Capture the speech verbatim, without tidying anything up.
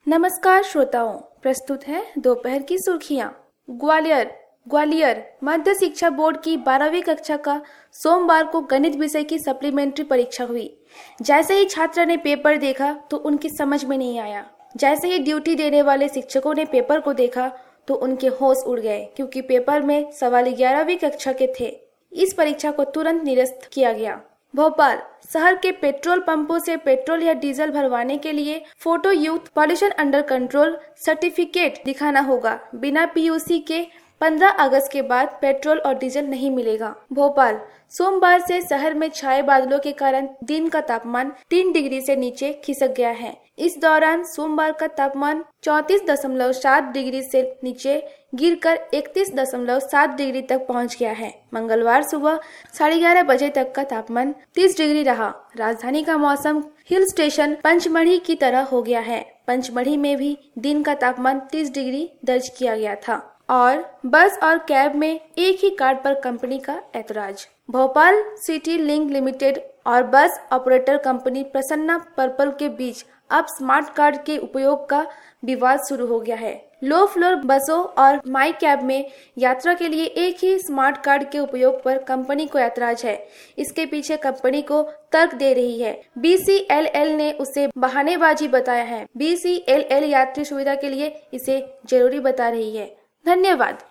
नमस्कार श्रोताओं, प्रस्तुत है दोपहर की सुर्खियां। ग्वालियर ग्वालियर मध्य शिक्षा बोर्ड की बारहवीं कक्षा का सोमवार को गणित विषय की सप्लीमेंट्री परीक्षा हुई। जैसे ही छात्रा ने पेपर देखा तो उनकी समझ में नहीं आया। जैसे ही ड्यूटी देने वाले शिक्षकों ने पेपर को देखा तो उनके होश उड़ गए, क्योंकि पेपर में सवाल ग्यारहवीं कक्षा के थे। इस परीक्षा को तुरंत निरस्त किया गया। भोपाल शहर के पेट्रोल पंपों से पेट्रोल या डीजल भरवाने के लिए फोटो युक्त पॉल्यूशन अंडर कंट्रोल सर्टिफिकेट दिखाना होगा। बिना पीयूसी के पंद्रह अगस्त के बाद पेट्रोल और डीजल नहीं मिलेगा। भोपाल सोमवार से शहर में छाए बादलों के कारण दिन का तापमान तीन डिग्री से नीचे खिसक गया है। इस दौरान सोमवार का तापमान चौंतीस दशमलव सात डिग्री से नीचे गिरकर इकतीस दशमलव सात डिग्री तक पहुंच गया है। मंगलवार सुबह साढ़े ग्यारह बजे तक का तापमान तीस डिग्री रहा। राजधानी का मौसम हिल स्टेशन पंचमढ़ी की तरह हो गया है। पंचमढ़ी में भी दिन का तापमान तीस डिग्री दर्ज किया गया था। और बस और कैब में एक ही कार्ड पर कंपनी का ऐतराज। भोपाल सिटी लिंक लिमिटेड और bus operator company Prasanna purple के बीच अब स्मार्ट कार्ड के उपयोग का विवाद शुरू हो गया है। लो फ्लोर बसों और माई कैब में यात्रा के लिए एक ही स्मार्ट कार्ड के उपयोग पर कंपनी को ऐतराज है। इसके पीछे कंपनी को तर्क दे रही है। बी सी एल एल ने उसे बहानेबाजी बताया है। बी सी एल एल यात्री सुविधा के लिए इसे जरूरी बता रही है। धन्यवाद।